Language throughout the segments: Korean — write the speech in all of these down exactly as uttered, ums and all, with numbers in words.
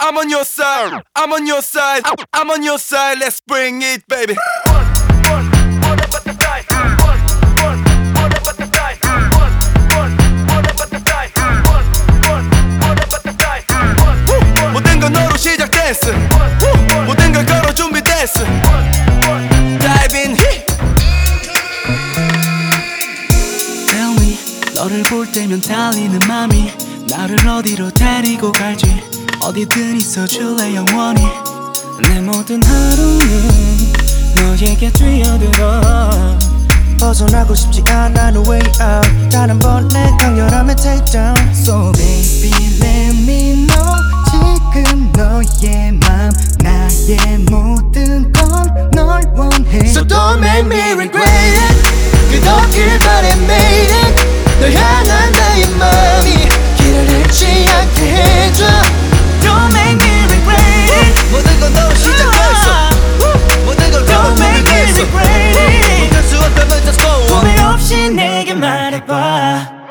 I'm on your side, I'm on your side, I'm on your side. Let's bring it, baby. 모든 건 너로 시작됐어. 모든 걸 걸어 준비됐어. Dive in. Tell me, 너를 볼 때면 달리는 맘이 나를 어디로 데리고 갈지 어디든 있어줄래 영원히. 내 모든 하루는 너에게 뛰어들어. 벗어나고 싶지 않아 no way out. 단 한 번 내 강렬함에 take down. So baby let me know 지금 너의 맘 나의 모든 건 널 원해. So don't make me regret it. 끝없길 바래 made it. 널 향한 나의 맘이 길을 잃지 않게 해줘. Don't make me regret it. 모든 건 너로 시작됐어. 모든 걸 걸어 Don't make me 준비됐어. regret it. 못할 수 없다면 just go on. 후회 없이 내게 말해봐.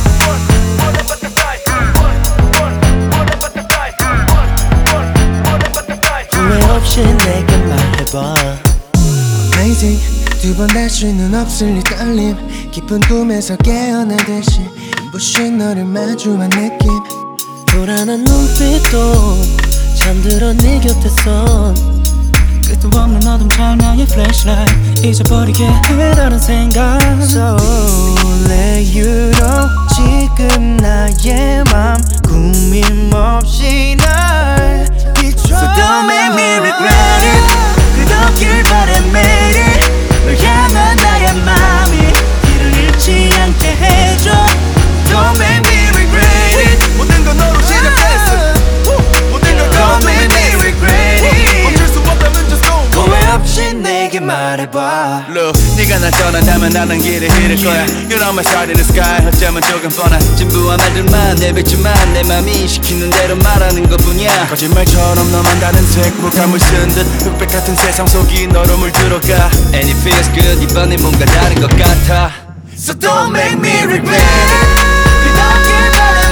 후회 없이 내게 말해봐. Amazing. 두 번 할 수는 없을 이 떨림. 깊은 꿈에서 깨어나듯이 눈부신 너를 마주한 느낌. 불안한 눈빛도 잠들어 네 곁에서 끝도 없는 어둠 찰나의 flashlight 잊어버리게 해라는 생각. So let you know 지금 나의 맘 꾸밈 없이 날 비춰. So don't make me regret it. 끝없길 바래 made it. 널 향한 나의 맘이 길을 잃지 않게 해줘. Don't make me regret it. 모든 건 너로 시작됐어. 모든 걸 걸어 Don't make me regret it. 멈출 수 없다면 just go on. 후회 없이 내게 말해봐. Look, 네가 날 떠난다면 나는 길을 잃을 거야. You're on my side in the sky. 어쩌면 조금 뻔한 진부한 말들만 내뱉지만 내 맘이 시키는 대로 말하는 것뿐이야. 거짓말처럼 너만 다른 색무감을 쓴 듯 흑백 같은 세상 속이 너로 물들어가. And it feels good. 이번엔 뭔가 다른 것 같아. So don't make me regret it. 끝없길 바래